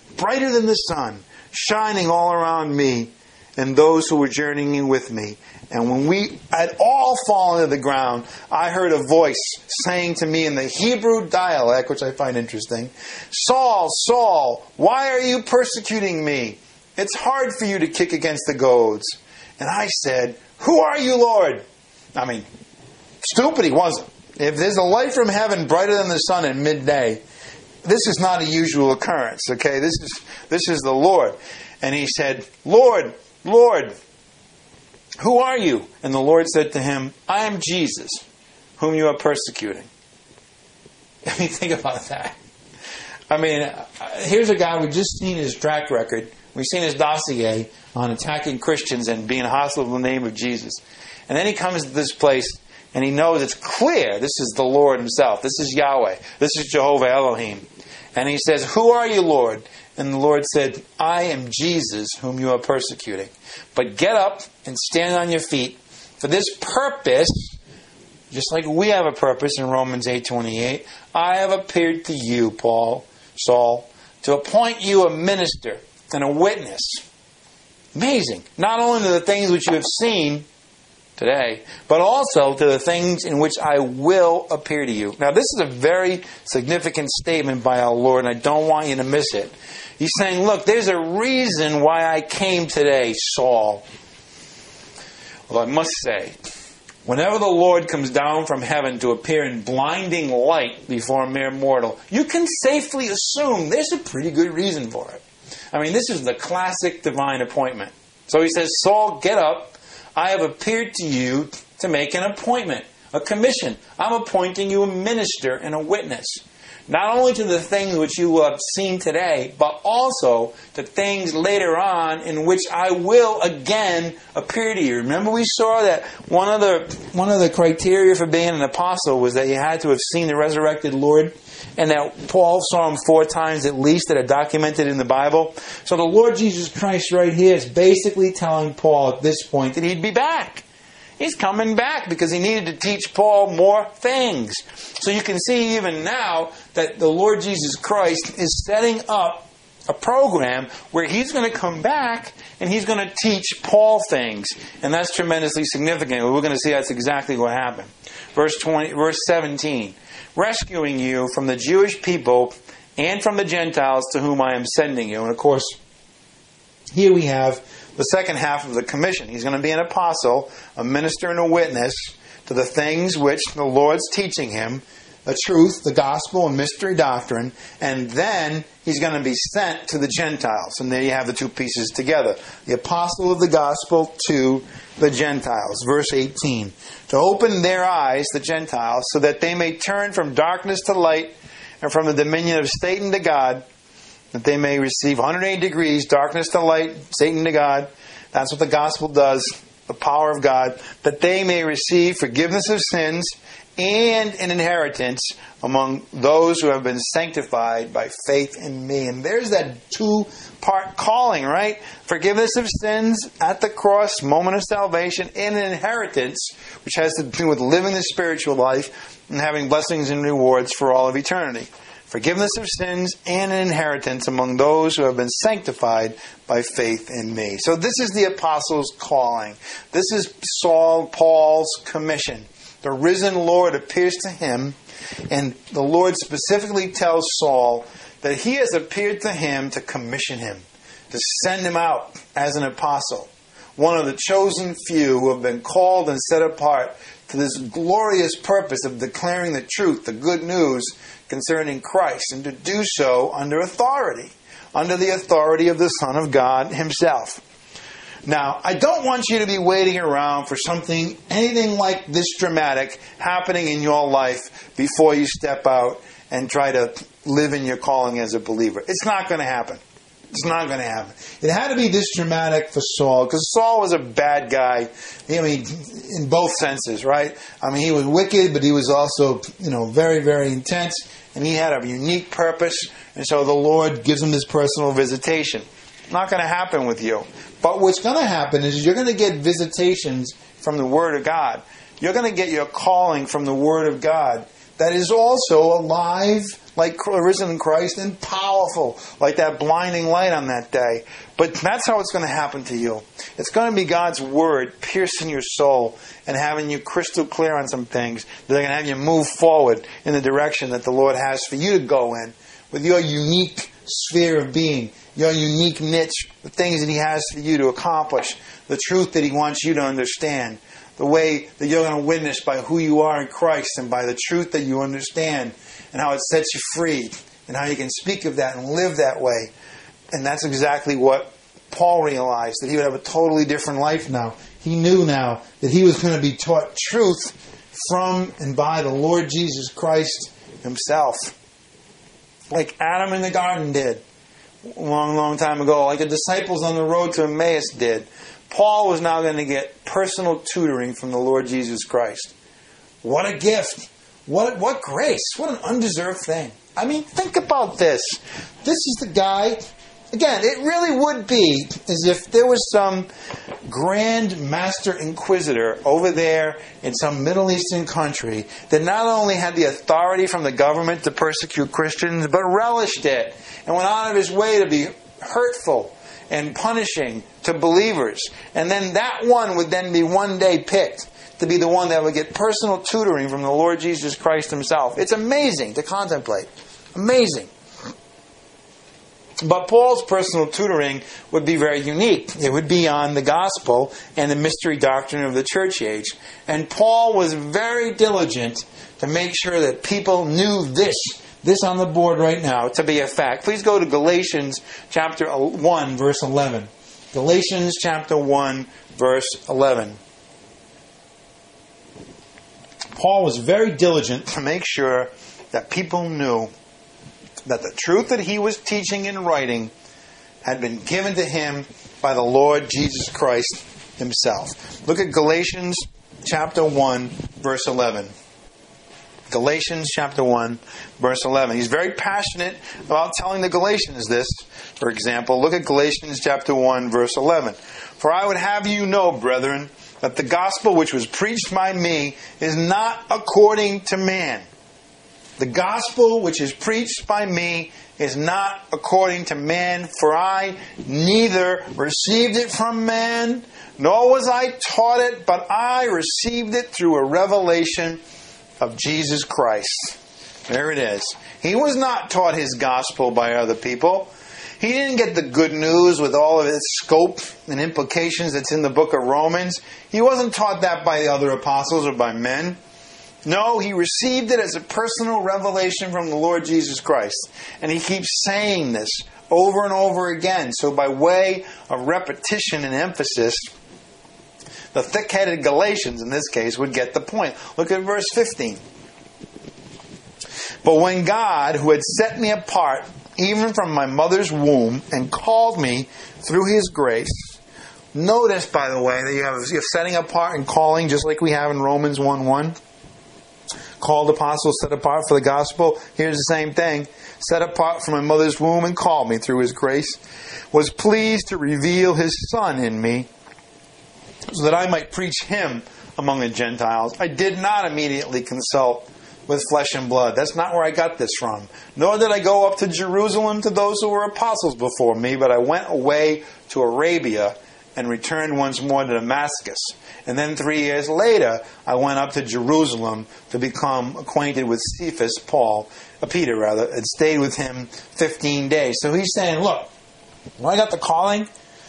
shining all around me and those who were journeying with me. And when we had all fallen to the ground, I heard a voice saying to me in the Hebrew dialect, which I find interesting, Saul, Saul, why are you persecuting me? It's hard for you to kick against the goads. And I said, who are you, Lord? I mean, stupid he wasn't. If there's a light from heaven brighter than the sun at midday, this is not a usual occurrence, okay? This is the Lord. And he said, Lord, Lord, who are you? And the Lord said to him, I am Jesus, whom you are persecuting. I mean, think about that. I mean, here's a guy, we've just seen his track record. We've seen his dossier on attacking Christians and being hostile to the name of Jesus. And then he comes to this place and he knows it's clear this is the Lord himself. This is Yahweh. This is Jehovah Elohim. And he says, who are you, Lord? And the Lord said, I am Jesus whom you are persecuting. But get up and stand on your feet. For this purpose just like we have a purpose in Romans 8:28. I have appeared to you, Saul, to appoint you a minister and a witness. Amazing. Not only to the things which you have seen today, but also to the things in which I will appear to you. Now, this is a very significant statement by our Lord, and I don't want you to miss it. He's saying, look, there's a reason why I came today, Saul. Well, I must say, whenever the Lord comes down from heaven to appear in blinding light before a mere mortal, you can safely assume there's a pretty good reason for it. I mean, this is the classic divine appointment. So he says, Saul, get up. I have appeared to you to make an appointment, a commission. I'm appointing you a minister and a witness. Not only to the things which you have seen today, but also to things later on in which I will again appear to you. Remember we saw that one of the criteria for being an apostle was that you had to have seen the resurrected Lord, and that Paul saw him 4 times at least that are documented in the Bible. So the Lord Jesus Christ right here is basically telling Paul at this point that he'd be back. He's coming back because he needed to teach Paul more things. So you can see even now that the Lord Jesus Christ is setting up a program where he's going to come back and he's going to teach Paul things. And that's tremendously significant. We're going to see that's exactly what happened. Verse 17. Rescuing you from the Jewish people and from the Gentiles to whom I am sending you. And of course, here we have the second half of the commission. He's going to be an apostle, a minister and a witness to the things which the Lord's teaching him, the truth, the gospel, and mystery doctrine, and then he's going to be sent to the Gentiles. And there you have the two pieces together. The apostle of the gospel to the Gentiles. Verse 18. To open their eyes, the Gentiles, so that they may turn from darkness to light and from the dominion of Satan to God, that they may receive 180 degrees, darkness to light, Satan to God. That's what the gospel does, the power of God. That they may receive forgiveness of sins and an inheritance among those who have been sanctified by faith in me. And there's that 2-part calling, right? Forgiveness of sins at the cross, moment of salvation, and an inheritance, which has to do with living the spiritual life and having blessings and rewards for all of eternity. Forgiveness of sins and an inheritance among those who have been sanctified by faith in me. So this is the apostles' calling. This is Paul's commission. The risen Lord appears to him, and the Lord specifically tells Saul that he has appeared to him to commission him, to send him out as an apostle, one of the chosen few who have been called and set apart to this glorious purpose of declaring the truth, the good news concerning Christ, and to do so under authority, under the authority of the Son of God himself. Now, I don't want you to be waiting around for anything like this dramatic happening in your life before you step out and try to live in your calling as a believer. It's not going to happen. It's not going to happen. It had to be this dramatic for Saul, because Saul was a bad guy. I mean, in both senses, right? I mean, he was wicked, but he was also, very, very intense, and he had a unique purpose. And so the Lord gives him this personal visitation. Not going to happen with you. But what's going to happen is you're going to get visitations from the Word of God. You're going to get your calling from the Word of God that is also alive, like risen Christ, and powerful, like that blinding light on that day. But that's how it's going to happen to you. It's going to be God's Word piercing your soul and having you crystal clear on some things that are going to have you move forward in the direction that the Lord has for you to go in with your unique sphere of being, your unique niche, the things that He has for you to accomplish, the truth that He wants you to understand, the way that you're going to witness by who you are in Christ and by the truth that you understand and how it sets you free and how you can speak of that and live that way. And that's exactly what Paul realized, that he would have a totally different life now. He knew now that he was going to be taught truth from and by the Lord Jesus Christ Himself. Like Adam in the garden did a long, long time ago, like the disciples on the road to Emmaus did. Paul was now going to get personal tutoring from the Lord Jesus Christ. What a gift. What grace. What an undeserved thing. I mean, think about this. This is the guy Again, it really would be as if there was some grand master inquisitor over there in some Middle Eastern country that not only had the authority from the government to persecute Christians, but relished it and went out of his way to be hurtful and punishing to believers. And then that one would then be one day picked to be the one that would get personal tutoring from the Lord Jesus Christ himself. It's amazing to contemplate. Amazing. But Paul's personal tutoring would be very unique. It would be on the gospel and the mystery doctrine of the church age. And Paul was very diligent to make sure that people knew this on the board right now to be a fact. Please go to Galatians chapter 1, verse 11. Galatians chapter 1, verse 11. Paul was very diligent to make sure that people knew that the truth that he was teaching and writing had been given to him by the Lord Jesus Christ himself. Look at Galatians chapter 1, verse 11. Galatians chapter 1, verse 11. He's very passionate about telling the Galatians this. For example, look at Galatians chapter 1, verse 11. For I would have you know, brethren, that the gospel which was preached by me is not according to man. The gospel which is preached by me is not according to man, for I neither received it from man, nor was I taught it, but I received it through a revelation of Jesus Christ. There it is. He was not taught his gospel by other people. He didn't get the good news with all of its scope and implications that's in the book of Romans. He wasn't taught that by the other apostles or by men. No, he received it as a personal revelation from the Lord Jesus Christ. And he keeps saying this over and over again. So by way of repetition and emphasis, the thick-headed Galatians, in this case, would get the point. Look at verse 15. But when God, who had set me apart, even from my mother's womb, and called me through his grace. Notice, by the way, that you have setting apart and calling, just like we have in Romans 1:1. Called apostles, set apart for the gospel. Here's the same thing. Set apart from my mother's womb and called me through his grace. Was pleased to reveal his Son in me, so that I might preach him among the Gentiles. I did not immediately consult with flesh and blood. That's not where I got this from. Nor did I go up to Jerusalem to those who were apostles before me, but I went away to Arabia and returned once more to Damascus. And then 3 years later, I went up to Jerusalem to become acquainted with Cephas, Peter, and stayed with him 15 days. So he's saying, look, when I got the calling,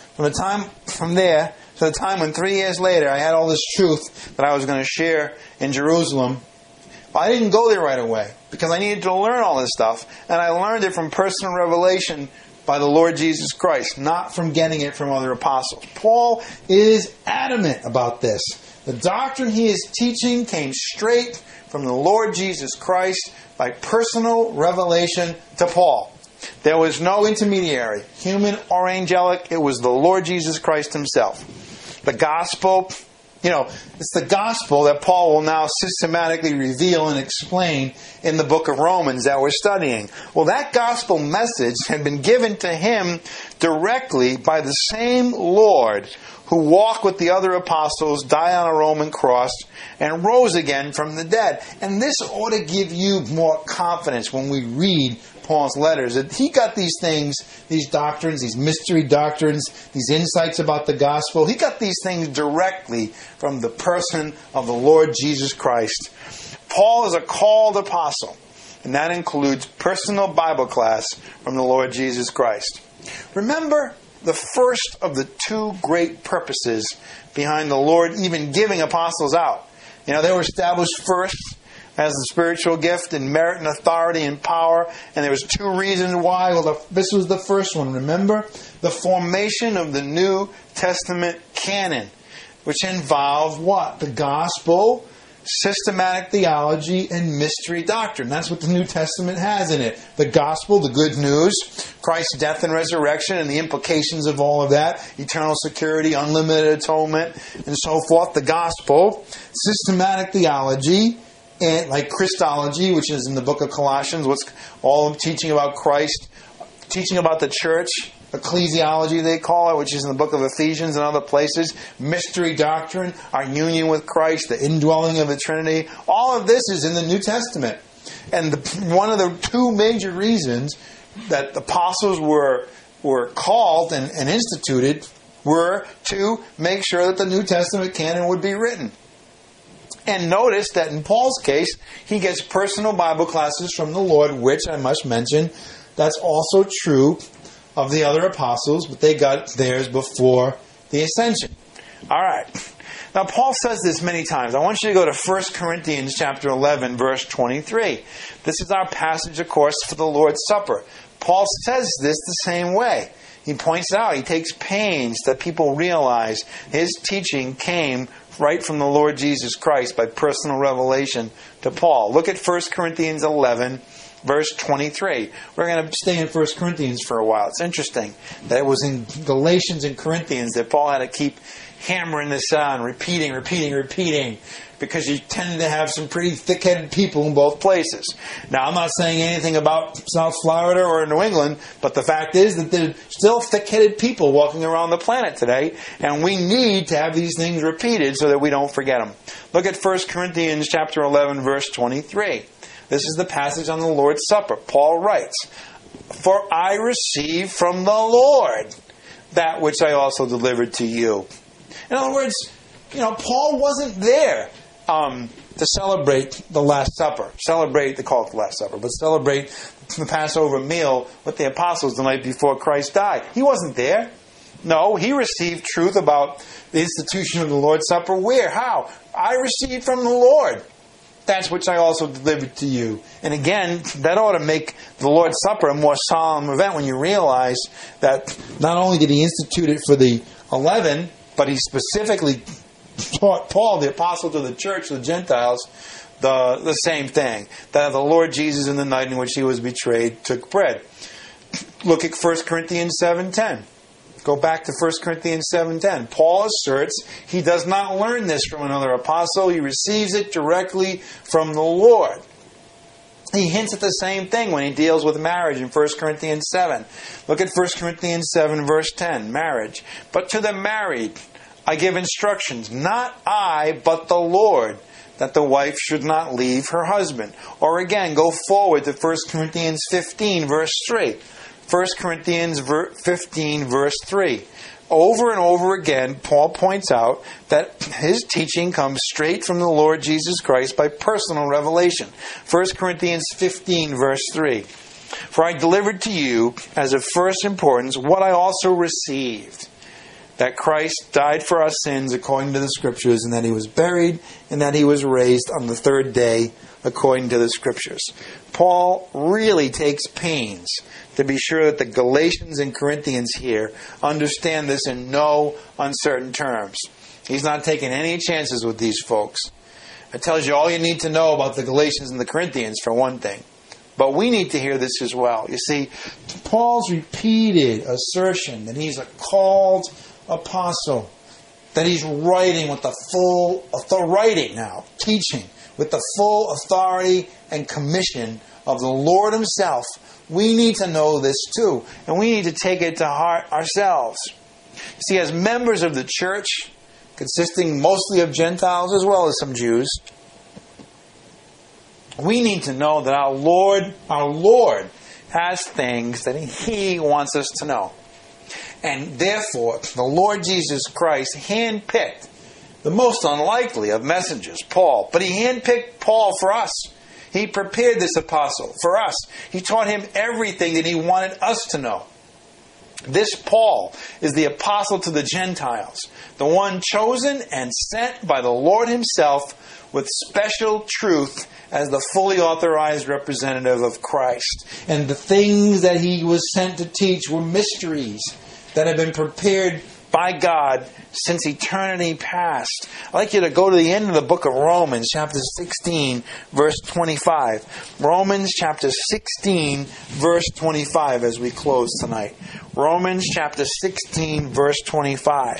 from there to the time when 3 years later I had all this truth that I was going to share in Jerusalem, I didn't go there right away because I needed to learn all this stuff. And I learned it from personal revelation by the Lord Jesus Christ, not from getting it from other apostles. Paul is adamant about this. The doctrine he is teaching came straight from the Lord Jesus Christ by personal revelation to Paul. There was no intermediary, human or angelic. It was the Lord Jesus Christ himself. The gospel, it's the gospel that Paul will now systematically reveal and explain in the book of Romans that we're studying. Well, that gospel message had been given to him directly by the same Lord who walked with the other apostles, died on a Roman cross, and rose again from the dead. And this ought to give you more confidence when we read Paul's letters, that he got these things, these doctrines, these mystery doctrines, these insights about the gospel. He got these things directly from the person of the Lord Jesus Christ. Paul is a called apostle, and that includes personal Bible class from the Lord Jesus Christ. Remember the first of the two great purposes behind the Lord even giving apostles out. They were established first as the spiritual gift and merit and authority and power. And there was two reasons why. Well, this was the first one. Remember? The formation of the New Testament canon, which involved what? The gospel, systematic theology, and mystery doctrine. That's what the New Testament has in it. The gospel, the good news, Christ's death and resurrection, and the implications of all of that, eternal security, unlimited atonement, and so forth. The gospel, systematic theology, and like Christology, which is in the book of Colossians, what's all teaching about Christ, teaching about the church, ecclesiology they call it, which is in the book of Ephesians and other places, mystery doctrine, our union with Christ, the indwelling of the Trinity. All of this is in the New Testament. And one of the two major reasons that the apostles were called and instituted were to make sure that the New Testament canon would be written. And notice that in Paul's case, he gets personal Bible classes from the Lord, which I must mention, that's also true of the other apostles, but they got theirs before the ascension. All right. Now, Paul says this many times. I want you to go to 1 Corinthians chapter 11, verse 23. This is our passage, of course, for the Lord's Supper. Paul says this the same way. He points out, he takes pains that people realize his teaching came right from the Lord Jesus Christ by personal revelation to Paul. Look at 1 Corinthians 11, verse 23. We're going to stay in 1 Corinthians for a while. It's interesting that it was in Galatians and Corinthians that Paul had to keep hammering this on, repeating, because you tended to have some pretty thick-headed people in both places. Now, I'm not saying anything about South Florida or New England, but the fact is that there's still thick-headed people walking around the planet today, and we need to have these things repeated so that we don't forget them. Look at 1 Corinthians chapter 11, verse 23. This is the passage on the Lord's Supper. Paul writes, "For I received from the Lord that which I also delivered to you." In other words, Paul wasn't there to celebrate the Last Supper. They call it the Last Supper, but celebrate the Passover meal with the apostles the night before Christ died. He wasn't there. No, he received truth about the institution of the Lord's Supper. Where? How? I received from the Lord. That's which I also delivered to you. And again, that ought to make the Lord's Supper a more solemn event when you realize that not only did he institute it for the 11, but he specifically taught Paul, the apostle to the church, the Gentiles, the same thing. That the Lord Jesus, in the night in which he was betrayed, took bread. Look at 1 Corinthians 7:10. Go back to 1 Corinthians 7:10. Paul asserts he does not learn this from another apostle. He receives it directly from the Lord. He hints at the same thing when he deals with marriage in 1 Corinthians 7. Look at 1 Corinthians 7, verse 10, marriage. "But to the married I give instructions, not I, but the Lord, that the wife should not leave her husband." Or again, go forward to 1 Corinthians 15, verse 3. 1 Corinthians 15, verse 3. Over and over again, Paul points out that his teaching comes straight from the Lord Jesus Christ by personal revelation. 1 Corinthians 15, verse 3. "For I delivered to you as of first importance what I also received, that Christ died for our sins according to the Scriptures, and that he was buried, and that he was raised on the third day according to the Scriptures." Paul really takes pains to be sure that the Galatians and Corinthians here understand this in no uncertain terms. He's not taking any chances with these folks. It tells you all you need to know about the Galatians and the Corinthians, for one thing. But we need to hear this as well. You see, Paul's repeated assertion that he's a called apostle, that he's writing with the full authority now, teaching with the full authority and commission of the Lord himself. We need to know this too, and we need to take it to heart ourselves. See, as members of the church, consisting mostly of Gentiles as well as some Jews, we need to know that our Lord has things that he wants us to know. And therefore, the Lord Jesus Christ handpicked the most unlikely of messengers, Paul. But he handpicked Paul for us. He prepared this apostle for us. He taught him everything that he wanted us to know. This Paul is the apostle to the Gentiles, the one chosen and sent by the Lord himself with special truth as the fully authorized representative of Christ. And the things that he was sent to teach were mysteries that have been prepared by God since eternity past. I'd like you to go to the end of the book of Romans, chapter 16, verse 25. Romans chapter 16, verse 25, as we close tonight. Romans chapter 16, verse 25.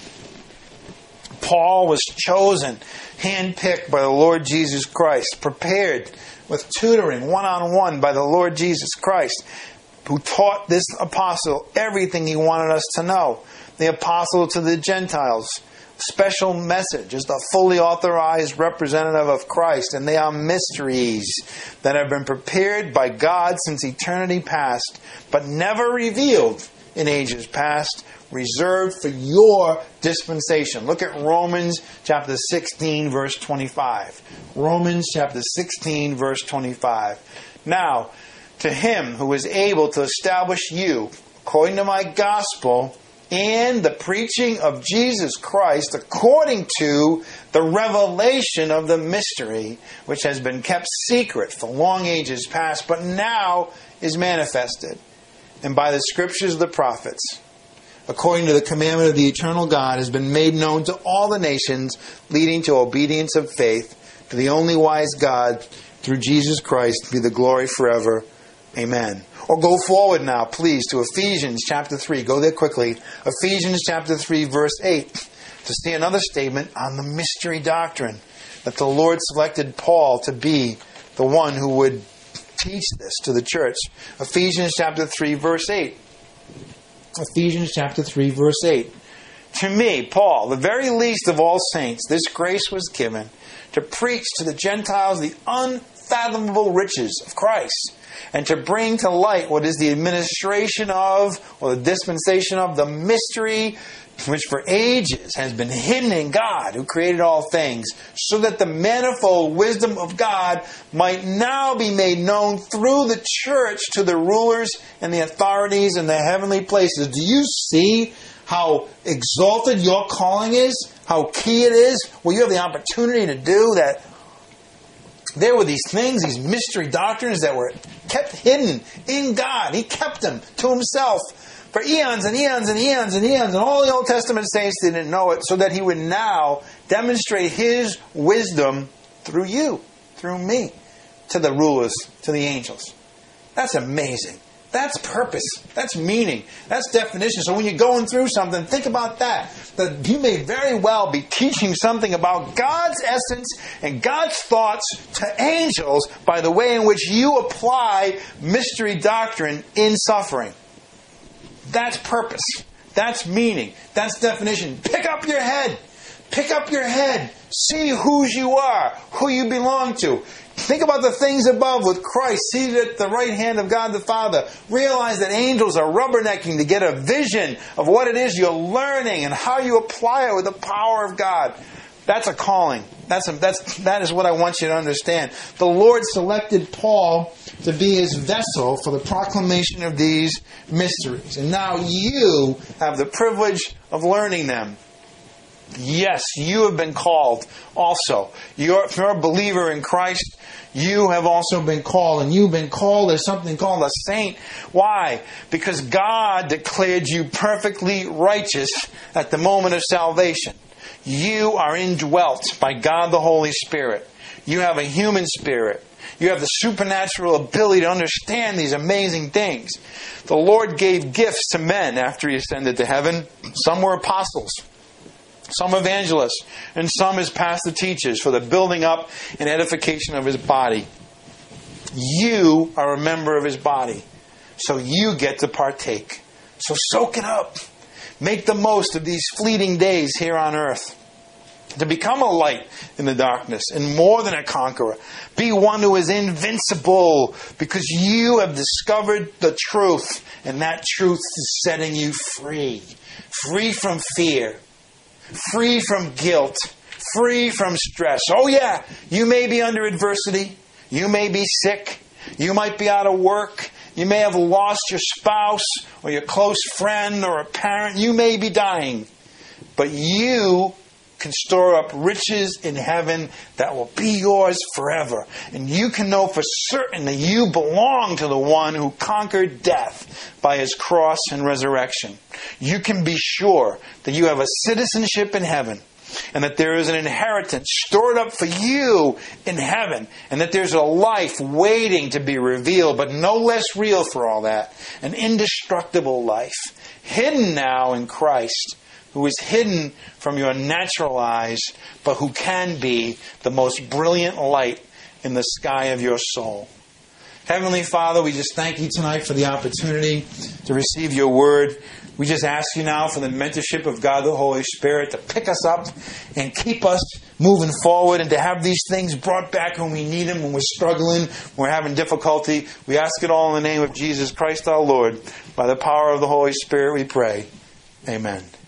Paul was chosen, handpicked by the Lord Jesus Christ, prepared with tutoring one-on-one by the Lord Jesus Christ, who taught this apostle everything he wanted us to know. The apostle to the Gentiles. Special message is the fully authorized representative of Christ, and they are mysteries that have been prepared by God since eternity past, but never revealed in ages past, reserved for your dispensation. Look at Romans chapter 16, verse 25. Romans chapter 16, verse 25. Now, to him who is able to establish you, according to my gospel, and the preaching of Jesus Christ according to the revelation of the mystery, which has been kept secret for long ages past, but now is manifested. And by the scriptures of the prophets, according to the commandment of the eternal God, has been made known to all the nations, leading to obedience of faith, to the only wise God, through Jesus Christ, be the glory forever. Amen. Or go forward now, please, to Ephesians chapter 3. Go there quickly. Ephesians chapter 3, verse 8. To see another statement on the mystery doctrine. That the Lord selected Paul to be the one who would teach this to the church. Ephesians chapter 3, verse 8. Ephesians chapter 3, verse 8. To me, Paul, the very least of all saints, this grace was given to preach to the Gentiles the unfathomable riches of Christ, and to bring to light what is the administration of, or the dispensation of, the mystery which for ages has been hidden in God, who created all things, so that the manifold wisdom of God might now be made known through the church to the rulers and the authorities in the heavenly places. Do you see how exalted your calling is? How key it is? Well, you have the opportunity to do that. There were these things, these mystery doctrines that were kept hidden in God. He kept them to himself for eons and eons and eons and eons. And all the Old Testament saints didn't know it, so that he would now demonstrate his wisdom through you, through me, to the rulers, to the angels. That's amazing. That's purpose. That's meaning. That's definition. So when you're going through something, think about that. That you may very well be teaching something about God's essence and God's thoughts to angels by the way in which you apply mystery doctrine in suffering. That's purpose. That's meaning. That's definition. Pick up your head. Pick up your head. See whose you are, who you belong to. Think about the things above with Christ seated at the right hand of God the Father. Realize that angels are rubbernecking to get a vision of what it is you're learning and how you apply it with the power of God. That's a calling. That is what I want you to understand. The Lord selected Paul to be his vessel for the proclamation of these mysteries. And now you have the privilege of learning them. Yes, you have been called also. If you're a believer in Christ, you have also been called. And you've been called as something called a saint. Why? Because God declared you perfectly righteous at the moment of salvation. You are indwelt by God the Holy Spirit. You have a human spirit. You have the supernatural ability to understand these amazing things. The Lord gave gifts to men after He ascended to heaven. Some were apostles, some evangelists, and some as pastor teachers for the building up and edification of His body. You are a member of His body, so you get to partake. So soak it up. Make the most of these fleeting days here on earth. To become a light in the darkness and more than a conqueror. Be one who is invincible because you have discovered the truth, and that truth is setting you free. Free from fear. Free from guilt. Free from stress. Oh yeah, you may be under adversity. You may be sick. You might be out of work. You may have lost your spouse or your close friend or a parent. You may be dying. But you can store up riches in heaven that will be yours forever. And you can know for certain that you belong to the one who conquered death by His cross and resurrection. You can be sure that you have a citizenship in heaven, and that there is an inheritance stored up for you in heaven, and that there's a life waiting to be revealed, but no less real for all that. An indestructible life, hidden now in Christ, who is hidden from your natural eyes, but who can be the most brilliant light in the sky of your soul. Heavenly Father, we just thank you tonight for the opportunity to receive your word. We just ask you now for the mentorship of God the Holy Spirit to pick us up and keep us moving forward, and to have these things brought back when we need them, when we're struggling, when we're having difficulty. We ask it all in the name of Jesus Christ our Lord. By the power of the Holy Spirit we pray. Amen.